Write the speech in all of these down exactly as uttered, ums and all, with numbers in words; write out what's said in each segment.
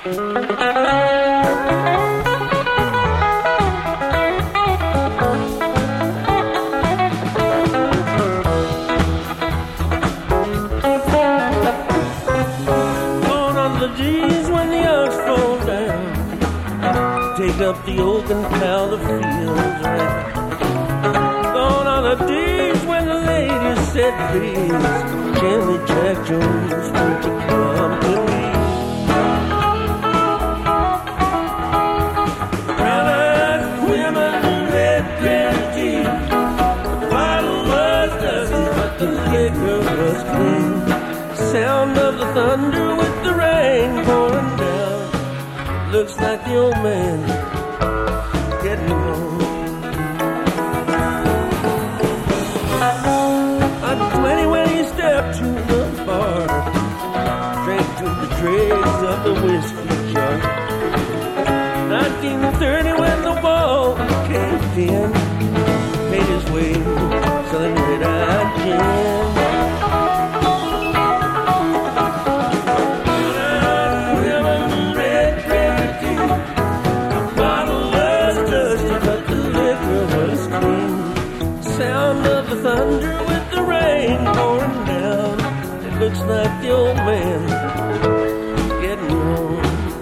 Up the open plow the fields around. Gone are the days when the ladies said, please, Jimmy Jack Jones, won't you come to me? Brown-eyed women, red dress jeans, the bottle was dusty, but the liquor was clean. Sound of the thunder with the rain pouring down. Looks like the old man getting home. I'm twenty when he stepped to the bar, drank to the dregs of the whiskey jar. nineteen thirty when the wall caved in, made his way selling red-eyed gin. Thunder with the rain pouring down. It looks like the old man getting home.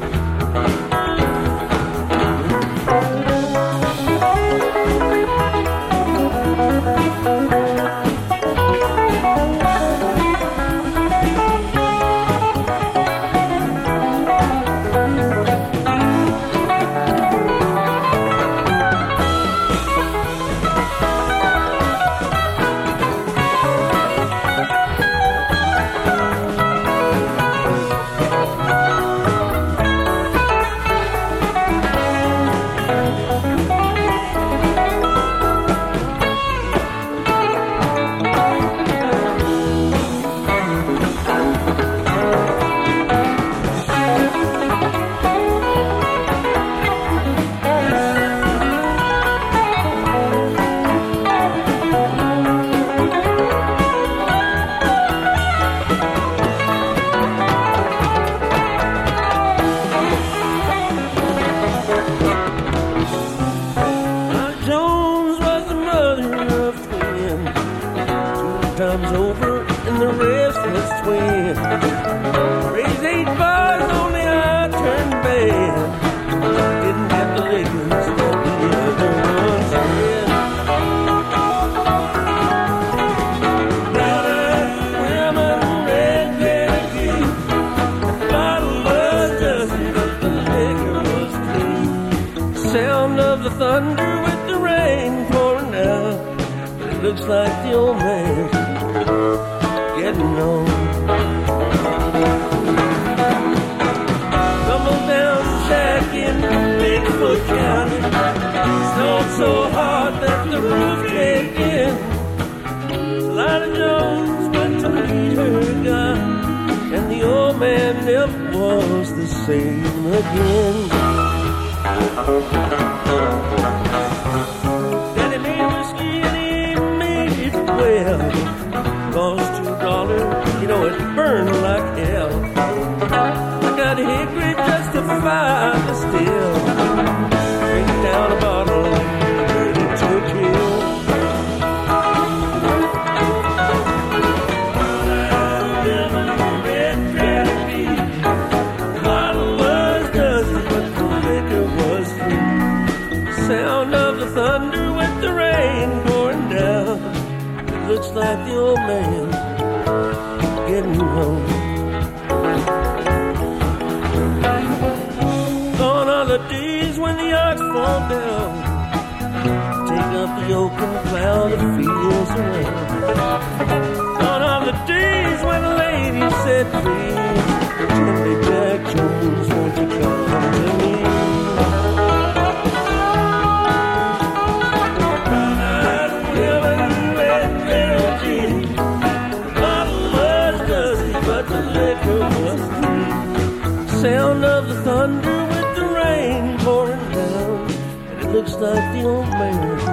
Sound of the thunder with the rain pouring down. And it looks like the old man's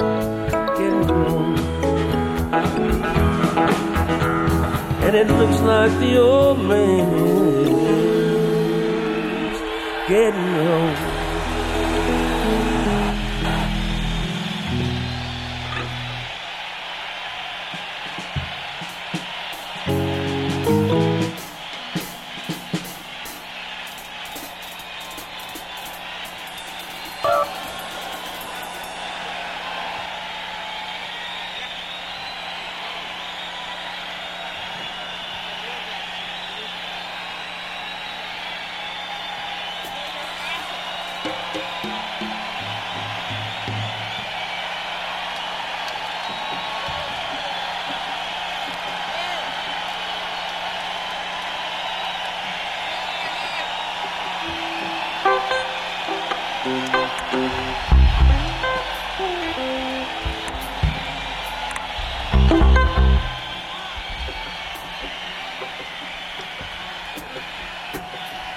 getting home. And it looks like the old man's getting old. Thank you.